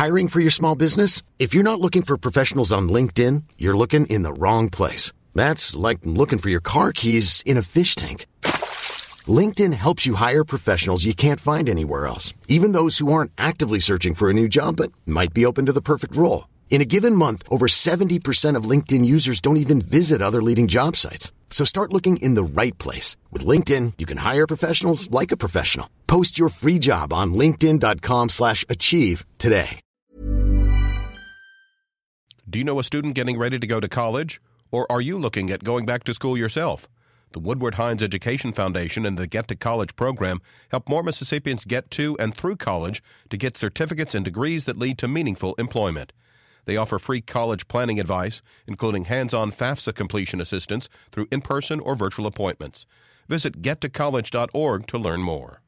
Hiring for your small business? If you're not looking for professionals on LinkedIn, you're looking in the wrong place. That's like looking for your car keys in a fish tank. LinkedIn helps you hire professionals you can't find anywhere else, even those who aren't actively searching for a new job but might be open to the perfect role. In a given month, over 70% of LinkedIn users don't even visit other leading job sites. So start looking in the right place. With LinkedIn, you can hire professionals like a professional. Post your free job on linkedin.com/achieve today. Do you know a student getting ready to go to college? Or are you looking at going back to school yourself? The Woodward Hines Education Foundation and the Get to College program help more Mississippians get to and through college to get certificates and degrees that lead to meaningful employment. They offer free college planning advice, including hands-on FAFSA completion assistance through in-person or virtual appointments. Visit gettocollege.org to learn more.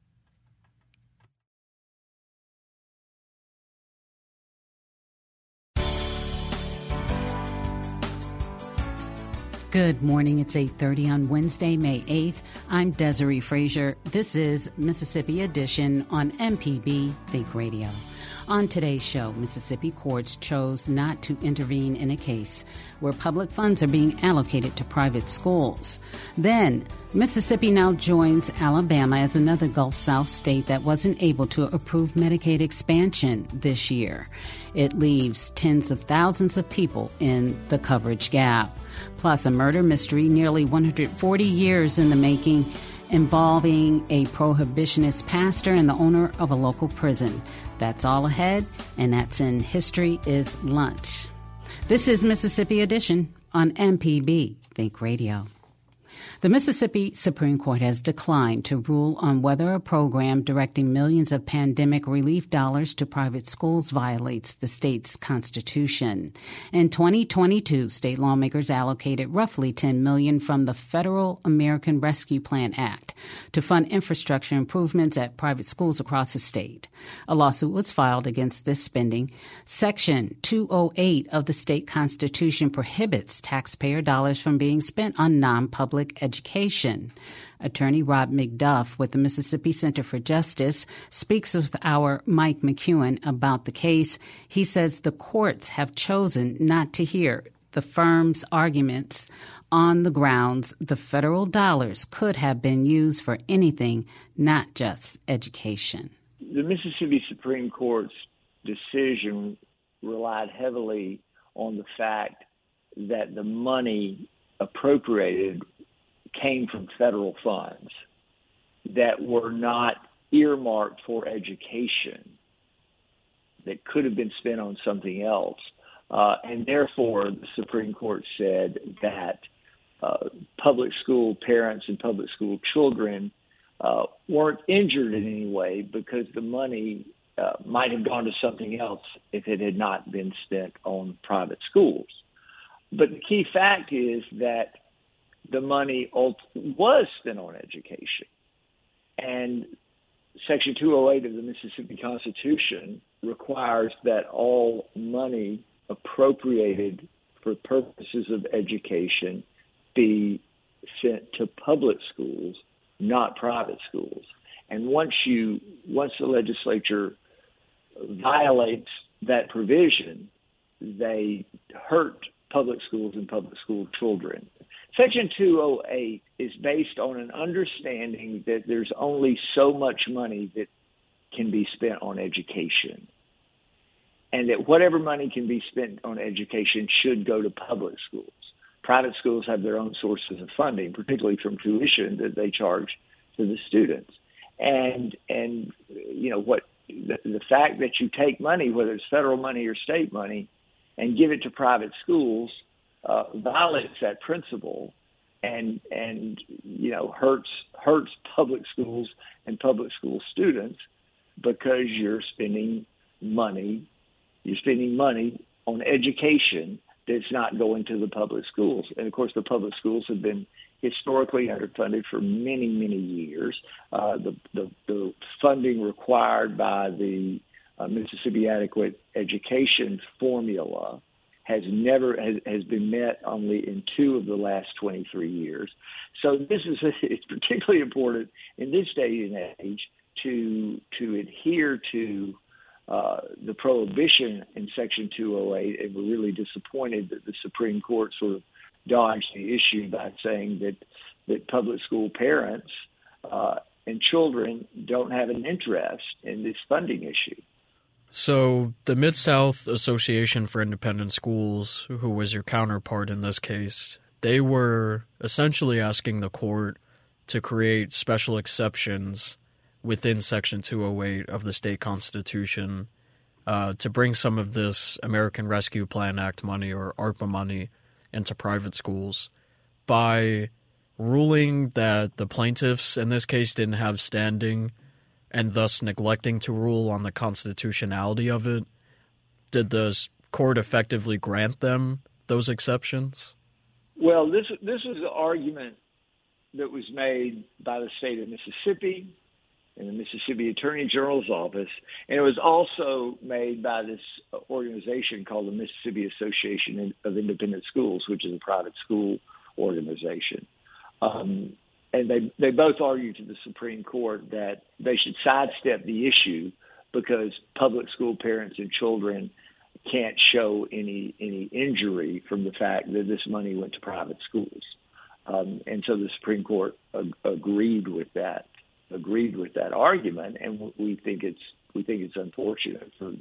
Good morning. It's 8:30 on Wednesday, May 8th. I'm Desiree Frazier. This is Mississippi Edition on MPB Think Radio. On today's show, Mississippi courts chose not to intervene in a case where public funds are being allocated to private schools. Then, Mississippi now joins Alabama as another Gulf South state that wasn't able to approve Medicaid expansion this year. It leaves tens of thousands of people in the coverage gap. Plus, a murder mystery nearly 140 years in the making, involving a prohibitionist pastor and the owner of a local prison. That's all ahead, and that's in History is Lunch. This is Mississippi Edition on MPB Think Radio. The Mississippi Supreme Court has declined to rule on whether a program directing millions of pandemic relief dollars to private schools violates the state's constitution. In 2022, state lawmakers allocated roughly $10 million from the Federal American Rescue Plan Act to fund infrastructure improvements at private schools across the state. A lawsuit was filed against this spending. Section 208 of the state constitution prohibits taxpayer dollars from being spent on non-public education. Attorney Rob McDuff with the Mississippi Center for Justice speaks with our Mike McEwen about the case. He says the courts have chosen not to hear the firm's arguments on the grounds the federal dollars could have been used for anything, not just education. The Mississippi Supreme Court's decision relied heavily on the fact that the money appropriated came from federal funds that were not earmarked for education, that could have been spent on something else. And therefore, the Supreme Court said that public school parents and public school children weren't injured in any way because the money might have gone to something else if it had not been spent on private schools. But the key fact is that the money was spent on education. And Section 208 of the Mississippi Constitution requires that all money appropriated for purposes of education be sent to public schools, not private schools. And once the legislature violates that provision, they hurt public schools and public school children. Section 208 is based on an understanding that there's only so much money that can be spent on education, and that whatever money can be spent on education should go to public schools. Private schools have their own sources of funding, particularly from tuition that they charge to the students. And you know what, the fact that you take money, whether it's federal money or state money, and give it to private schools violates that principle, and you know hurts public schools and public school students, because you're spending money on education that's not going to the public schools. And of course, the public schools have been historically underfunded for many, many years. The funding required by the Mississippi Adequate Education formula has been met only in 2 of the last 23 years. So it's particularly important in this day and age to adhere to the prohibition in Section 208, and we're really disappointed that the Supreme Court sort of dodged the issue by saying that public school parents and children don't have an interest in this funding issue. So the Mid-South Association for Independent Schools, who was your counterpart in this case, they were essentially asking the court to create special exceptions within Section 208 of the state constitution to bring some of this American Rescue Plan Act money, or ARPA money, into private schools by ruling that the plaintiffs in this case didn't have standing and thus neglecting to rule on the constitutionality of it. Did the court effectively grant them those exceptions? Well, this was the argument that was made by the state of Mississippi and the Mississippi Attorney General's office, and it was also made by this organization called the Mississippi Association of Independent Schools, which is a private school organization. And they both argued to the Supreme Court that they should sidestep the issue because public school parents and children can't show any injury from the fact that this money went to private schools. And so the Supreme Court agreed with that argument, and we think it's unfortunate for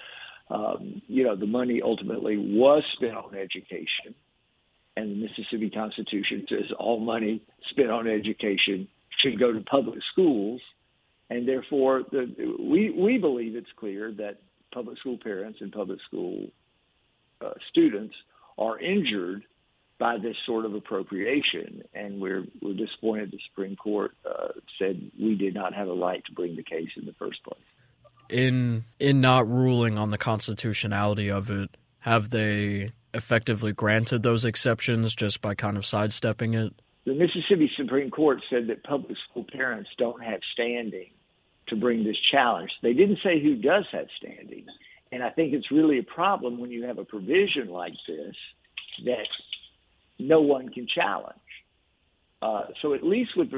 the money ultimately was spent on education, and the Mississippi Constitution says all money spent on education should go to public schools, and therefore we believe it's clear that public school parents and public school students are injured by this sort of appropriation, and we're disappointed the Supreme Court said we did not have a right to bring the case in the first place. In not ruling on the constitutionality of it, have they effectively granted those exceptions just by kind of sidestepping it? The Mississippi Supreme Court said that public school parents don't have standing to bring this challenge. They didn't say who does have standing, and I think it's really a problem when you have a provision like this that no one can challenge. So at least with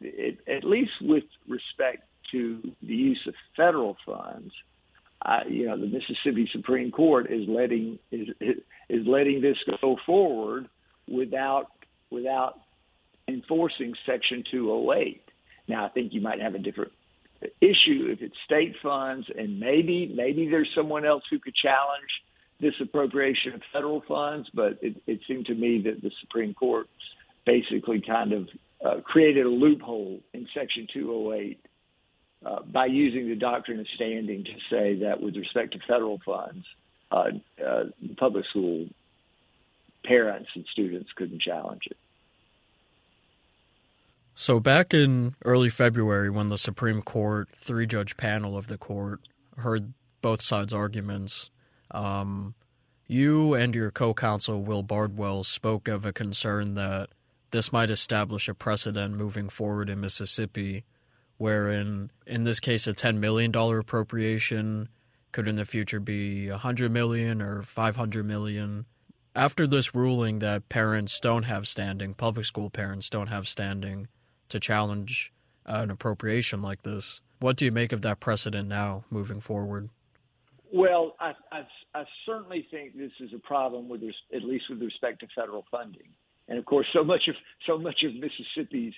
respect to the use of federal funds, the Mississippi Supreme Court is letting this go forward without enforcing Section 208. Now, I think you might have a different issue if it's state funds, and maybe there's someone else who could challenge this appropriation of federal funds, but it seemed to me that the Supreme Court basically kind of created a loophole in Section 208 by using the doctrine of standing to say that with respect to federal funds, public school parents and students couldn't challenge it. So back in early February, when the Supreme Court, 3-judge panel of the court, heard both sides' arguments, you and your co-counsel, Will Bardwell, spoke of a concern that this might establish a precedent moving forward in Mississippi, wherein, in this case, a $10 million appropriation could in the future be $100 million or $500 million. After this ruling that parents don't have standing, public school parents don't have standing to challenge an appropriation like this, what do you make of that precedent now moving forward? Well, I certainly think this is a problem at least with respect to federal funding, and of course, so much of Mississippi's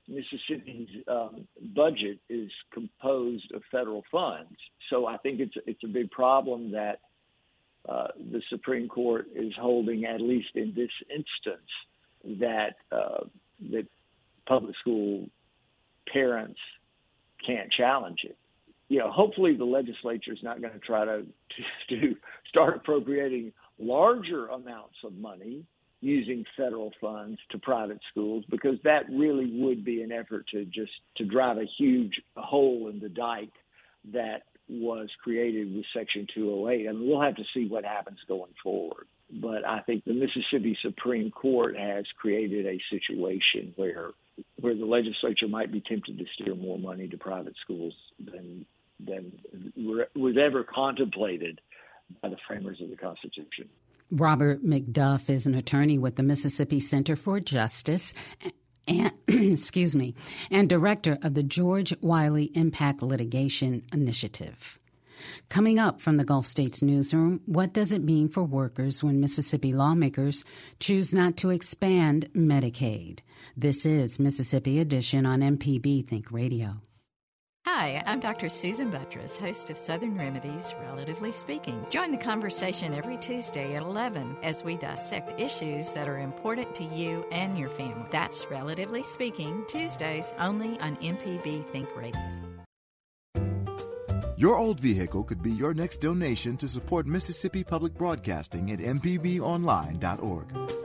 budget is composed of federal funds. So I think it's a big problem that the Supreme Court is holding, at least in this instance, that public school parents can't challenge it. Hopefully the legislature is not going to try to start appropriating larger amounts of money using federal funds to private schools, because that really would be an effort to drive a huge hole in the dike that was created with Section 208. I mean, we'll have to see what happens going forward. But I think the Mississippi Supreme Court has created a situation where the legislature might be tempted to steer more money to private schools than was ever contemplated by the framers of the Constitution. Robert McDuff is an attorney with the Mississippi Center for Justice and and director of the George Wiley Impact Litigation Initiative. Coming up from the Gulf States newsroom, what does it mean for workers when Mississippi lawmakers choose not to expand Medicaid? This is Mississippi Edition on MPB Think Radio. Hi, I'm Dr. Susan Buttress, host of Southern Remedies, Relatively Speaking. Join the conversation every Tuesday at 11 as we dissect issues that are important to you and your family. That's Relatively Speaking, Tuesdays only on MPB Think Radio. Your old vehicle could be your next donation to support Mississippi Public Broadcasting at mpbonline.org.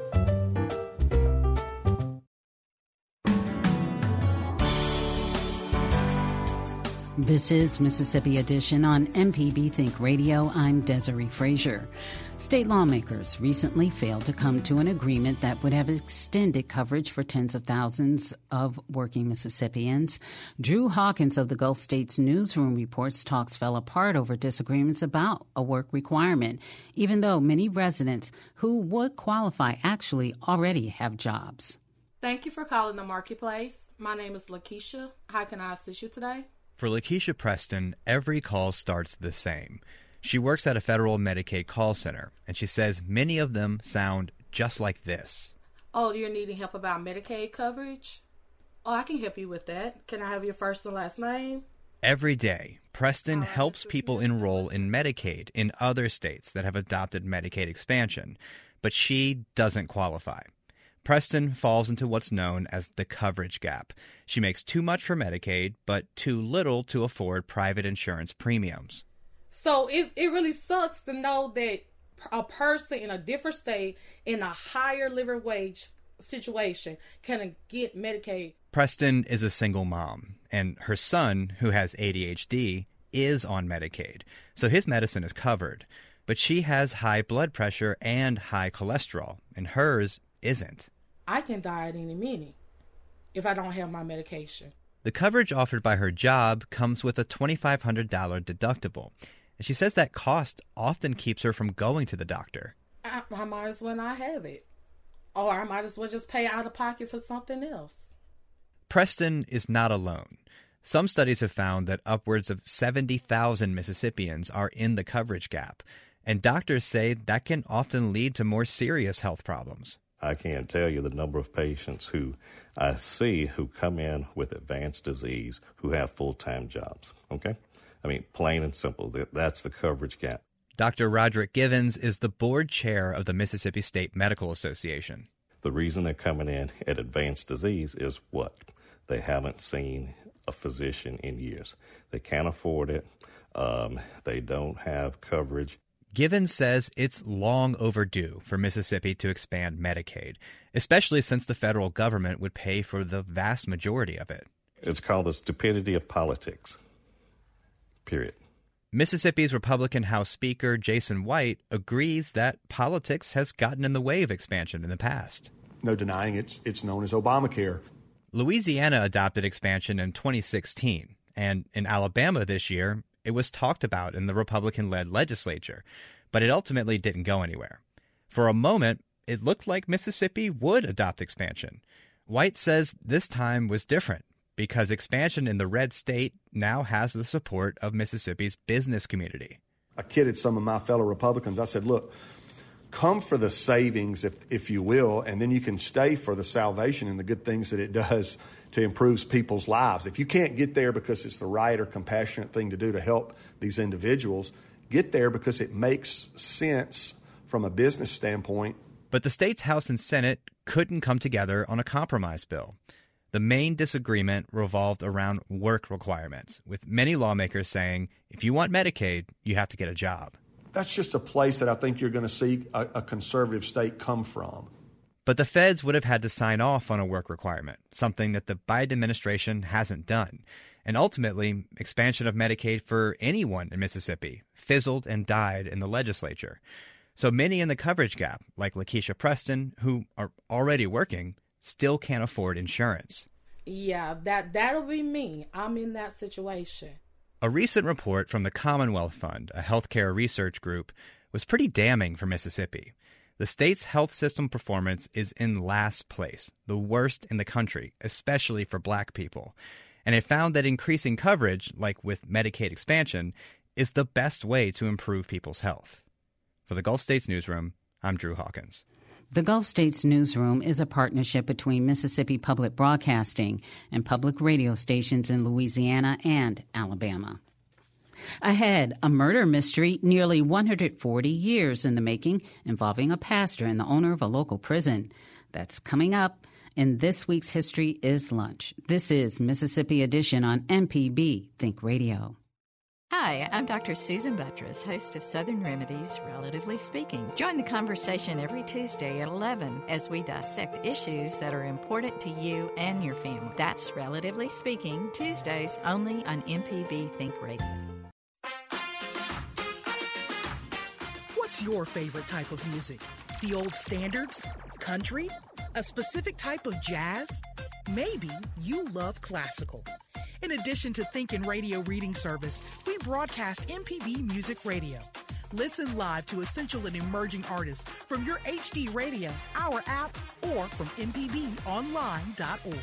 This is Mississippi Edition on MPB Think Radio. I'm Desiree Frazier. State lawmakers recently failed to come to an agreement that would have extended coverage for tens of thousands of working Mississippians. Drew Hawkins of the Gulf States newsroom reports talks fell apart over disagreements about a work requirement, even though many residents who would qualify actually already have jobs. Thank you for calling the Marketplace. My name is Lakeisha. How can I assist you today? For Lakeisha Preston, every call starts the same. She works at a federal Medicaid call center, and she says many of them sound just like this. Oh, you're needing help about Medicaid coverage? Oh, I can help you with that. Can I have your first and last name? Every day, Preston helps people enroll in Medicaid in other states that have adopted Medicaid expansion, but she doesn't qualify. Preston falls into what's known as the coverage gap. She makes too much for Medicaid, but too little to afford private insurance premiums. So it really sucks to know that a person in a different state in a higher living wage situation can get Medicaid. Preston is a single mom, and her son, who has ADHD, is on Medicaid, so his medicine is covered. But she has high blood pressure and high cholesterol, and hers isn't. I can die at any minute if I don't have my medication. The coverage offered by her job comes with a $2,500 deductible, and she says that cost often keeps her from going to the doctor. I might as well not have it. Or I might as well just pay out of pocket for something else. Preston is not alone. Some studies have found that upwards of 70,000 Mississippians are in the coverage gap, and doctors say that can often lead to more serious health problems. I can't tell you the number of patients who I see who come in with advanced disease who have full-time jobs, okay? I mean, plain and simple, that's the coverage gap. Dr. Roderick Givens is the board chair of the Mississippi State Medical Association. The reason they're coming in at advanced disease is what? They haven't seen a physician in years. They can't afford it. They don't have coverage. Givens says it's long overdue for Mississippi to expand Medicaid, especially since the federal government would pay for the vast majority of it. It's called the stupidity of politics, period. Mississippi's Republican House Speaker Jason White agrees that politics has gotten in the way of expansion in the past. No denying it's known as Obamacare. Louisiana adopted expansion in 2016, and in Alabama this year, it was talked about in the Republican-led legislature, but it ultimately didn't go anywhere. For a moment, it looked like Mississippi would adopt expansion. White says this time was different because expansion in the red state now has the support of Mississippi's business community. I kidded some of my fellow Republicans. I said, look, come for the savings, if you will, and then you can stay for the salvation and the good things that it does to improve people's lives. If you can't get there because it's the right or compassionate thing to do to help these individuals, get there because it makes sense from a business standpoint. But the state's House and Senate couldn't come together on a compromise bill. The main disagreement revolved around work requirements, with many lawmakers saying, if you want Medicaid, you have to get a job. That's just a place that I think you're going to see a conservative state come from. But the feds would have had to sign off on a work requirement, something that the Biden administration hasn't done. And ultimately, expansion of Medicaid for anyone in Mississippi fizzled and died in the legislature. So many in the coverage gap, like Lakeisha Preston, who are already working, still can't afford insurance. Yeah, that'll be me. I'm in that situation. A recent report from the Commonwealth Fund, a healthcare research group, was pretty damning for Mississippi. The state's health system performance is in last place, the worst in the country, especially for black people. And it found that increasing coverage, like with Medicaid expansion, is the best way to improve people's health. For the Gulf States Newsroom, I'm Drew Hawkins. The Gulf States Newsroom is a partnership between Mississippi Public Broadcasting and public radio stations in Louisiana and Alabama. Ahead, a murder mystery nearly 140 years in the making involving a pastor and the owner of a local prison. That's coming up in this week's History is Lunch. This is Mississippi Edition on MPB Think Radio. Hi, I'm Dr. Susan Buttress, host of Southern Remedies, Relatively Speaking. Join the conversation every Tuesday at 11 as we dissect issues that are important to you and your family. That's Relatively Speaking, Tuesdays only on MPB Think Radio. What's your favorite type of music? The old standards? Country? A specific type of jazz? Maybe you love classical. In addition to Thinkin' Radio Reading Service, we broadcast MPB Music Radio. Listen live to essential and emerging artists from your HD radio, our app, or from mpbonline.org.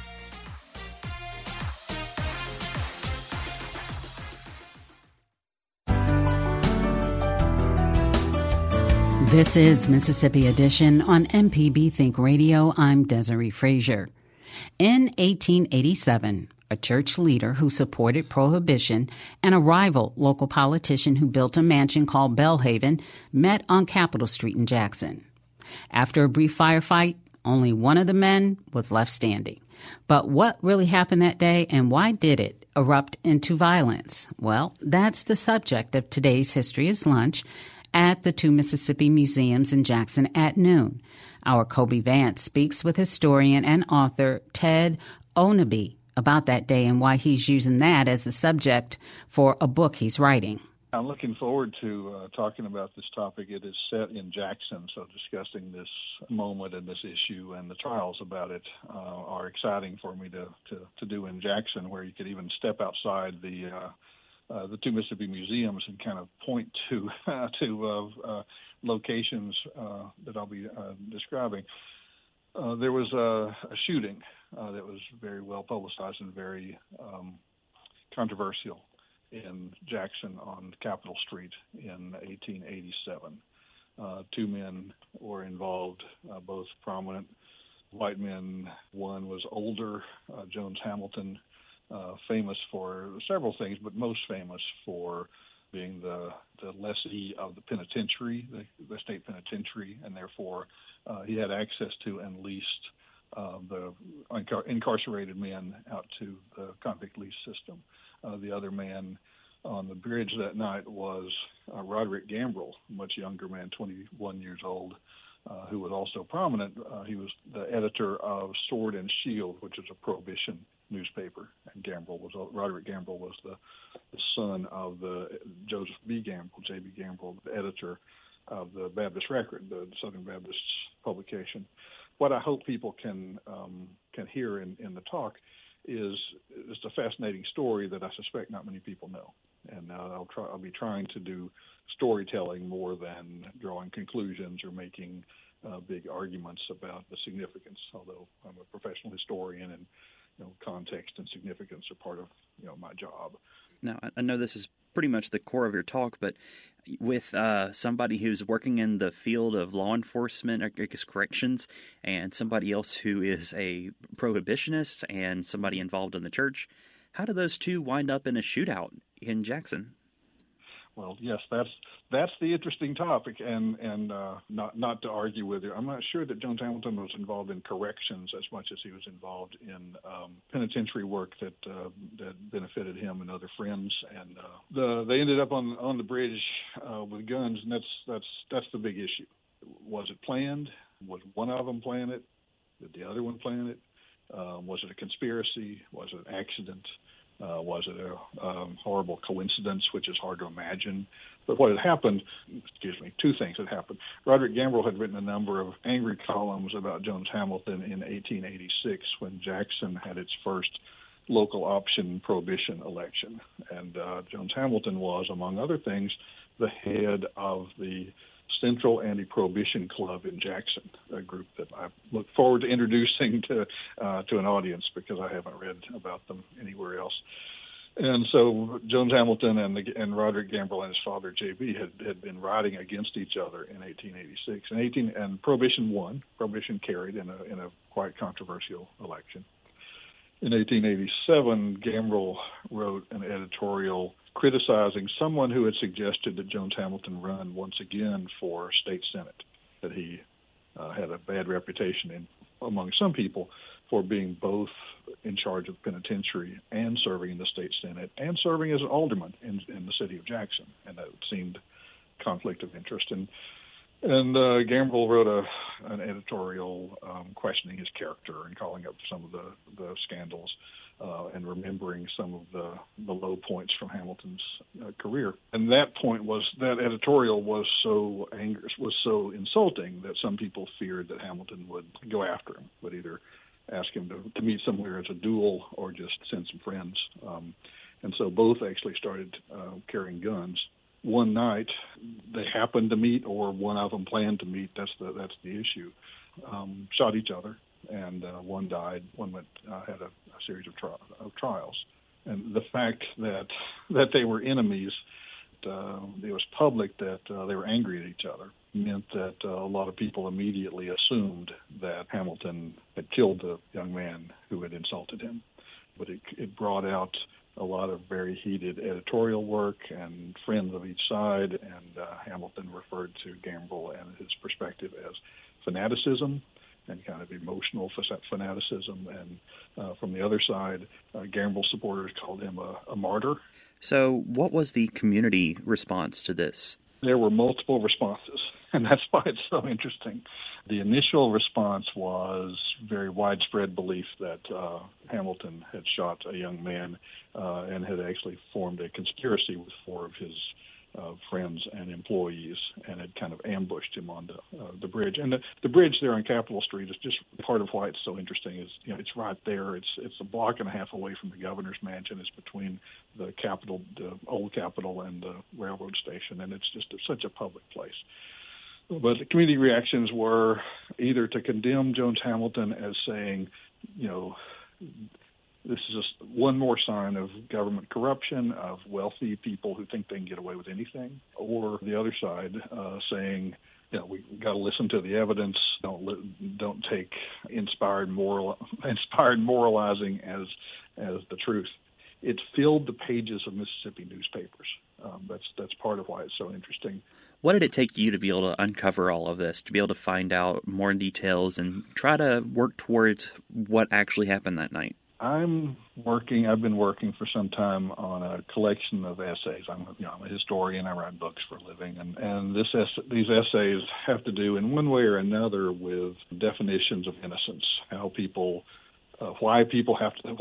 This is Mississippi Edition on MPB Think Radio. I'm Desiree Frazier. In 1887, a church leader who supported prohibition and a rival local politician who built a mansion called Belhaven met on Capitol Street in Jackson. After a brief firefight, only one of the men was left standing. But what really happened that day, and why did it erupt into violence? Well, that's the subject of today's History is Lunch at the two Mississippi museums in Jackson at noon. Our Kobe Vance speaks with historian and author Ted Owneby about that day and why he's using that as the subject for a book he's writing. I'm looking forward to talking about this topic. It is set in Jackson, so discussing this moment and this issue and the trials about it are exciting for me to do in Jackson, where you could even step outside the two Mississippi museums and kind of point to locations that I'll be describing. There was a shooting that was very well publicized and very controversial in Jackson on Capitol Street in 1887. Two men were involved, both prominent white men. One was older, Jones Hamilton, famous for several things, but most famous for being the lessee of the penitentiary, the state penitentiary, and therefore he had access to and leased the incarcerated men out to the convict lease system. The other man on the bridge that night was Roderick Gambrill, a much younger man, 21 years old, who was also prominent. He was the editor of Sword and Shield, which is a prohibition newspaper, and Roderick Gambrill was the son of the Joseph B. Gambrill, J.B. Gambrill, the editor of the Baptist Record, the Southern Baptist publication. What I hope people can hear in the talk is a fascinating story that I suspect not many people know, and I'll be trying to do storytelling more than drawing conclusions or making big arguments about the significance. Although I'm a professional historian, and context and significance are part of my job. Now, I know this is pretty much the core of your talk, but with somebody who's working in the field of law enforcement, I guess corrections, and somebody else who is a prohibitionist and somebody involved in the church, how do those two wind up in a shootout in Jackson? Well, yes, that's the interesting topic, and not to argue with you. I'm not sure that Jones Hamilton was involved in corrections as much as he was involved in penitentiary work that benefited him and other friends. And they ended up on the bridge with guns, and that's the big issue. Was it planned? Was one of them plan it? Did the other one plan it? Was it a conspiracy? Was it an accident? Was it a horrible coincidence, which is hard to imagine? But what had happened, two things had happened. Roderick Gambrill had written a number of angry columns about Jones Hamilton in 1886 when Jackson had its first local option prohibition election. And Jones Hamilton was, among other things, the head of the Central Anti-Prohibition Club in Jackson, a group that I look forward to introducing to an audience because I haven't read about them anywhere else. And so Jones Hamilton and Roderick Gambrill and his father J.B. had been riding against each other in 1886. And Prohibition won. Prohibition carried in a quite controversial election. In 1887, Gambrill wrote an editorial criticizing someone who had suggested that Jones Hamilton run once again for state senate, that he had a bad reputation among some people for being both in charge of the penitentiary and serving in the state senate and serving as an alderman in the city of Jackson, and that seemed conflict of interest. And Gambrill wrote an editorial questioning his character and calling up some of the scandals and remembering some of the low points from Hamilton's career. And that editorial was so insulting that some people feared that Hamilton would go after him, would either ask him to meet somewhere as a duel or just send some friends. And so both actually started carrying guns. One night they happened to meet, or one of them planned to meet. That's the issue. Shot each other, and one died. One had a series of trials. And the fact that they were enemies, it was public that they were angry at each other, meant that a lot of people immediately assumed that Hamilton had killed the young man who had insulted him. But it brought out a lot of very heated editorial work and friends of each side, and Hamilton referred to Gambrill and his perspective as fanaticism and kind of emotional fanaticism. And from the other side, Gambrill supporters called him a martyr. So what was the community response to this? There were multiple responses, and that's why it's so interesting. The initial response was very widespread belief that Hamilton had shot a young man and had actually formed a conspiracy with four of his friends and employees and had kind of ambushed him on the bridge. And the bridge there on Capitol Street is just part of why it's so interesting. Is it's right there. It's a block and a half away from the governor's mansion. It's between the Capitol, the old Capitol, and the railroad station, and it's just such a public place. But the community reactions were either to condemn Jones Hamilton as saying, this is just one more sign of government corruption, of wealthy people who think they can get away with anything, or the other side saying, we got to listen to the evidence. Don't take inspired moralizing as the truth. It filled the pages of Mississippi newspapers. That's part of why it's so interesting. What did it take you to be able to uncover all of this, to be able to find out more details and try to work towards what actually happened that night? I've been working for some time on a collection of essays. I'm a historian. I write books for a living, and these essays have to do in one way or another with definitions of innocence, why people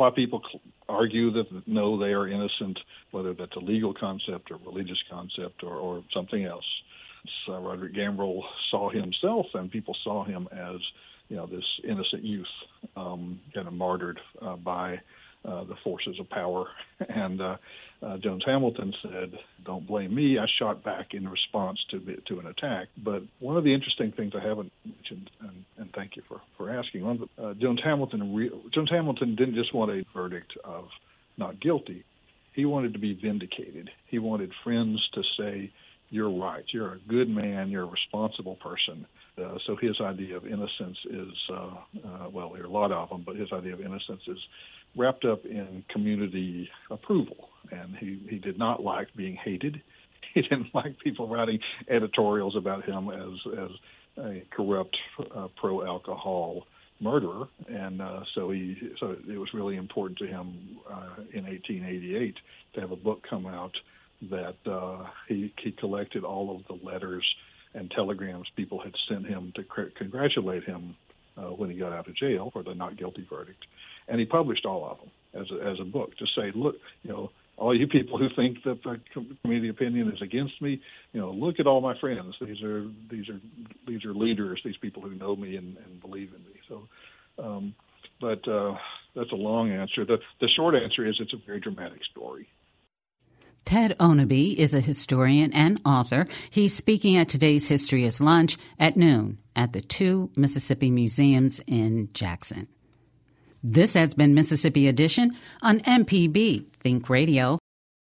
argue that no, they are innocent, whether that's a legal concept or religious concept or something else. So Roderick Gambrill saw himself, and people saw him as this innocent youth, kind of martyred by the forces of power. And Jones Hamilton said, "Don't blame me. I shot back in response to an attack." But one of the interesting things I haven't mentioned, and thank you for asking, Jones Hamilton didn't just want a verdict of not guilty. He wanted to be vindicated. He wanted friends to say, "You're right. You're a good man. You're a responsible person." So his idea of innocence is, there are a lot of them, but his idea of innocence is wrapped up in community approval. And he did not like being hated. He didn't like people writing editorials about him as a corrupt, pro-alcohol murderer. And so it was really important to him in 1888 to have a book come out that he collected all of the letters and telegrams people had sent him to congratulate him when he got out of jail for the not guilty verdict. And he published all of them as a book to say, look, all you people who think that the community opinion is against me, look at all my friends. These are leaders, these people who know me and believe in me. So, but that's a long answer. The short answer is it's a very dramatic story. Ted Owneby is a historian and author. He's speaking at today's History is Lunch at noon at the 2 Mississippi Museums in Jackson. This has been Mississippi Edition on MPB Think Radio.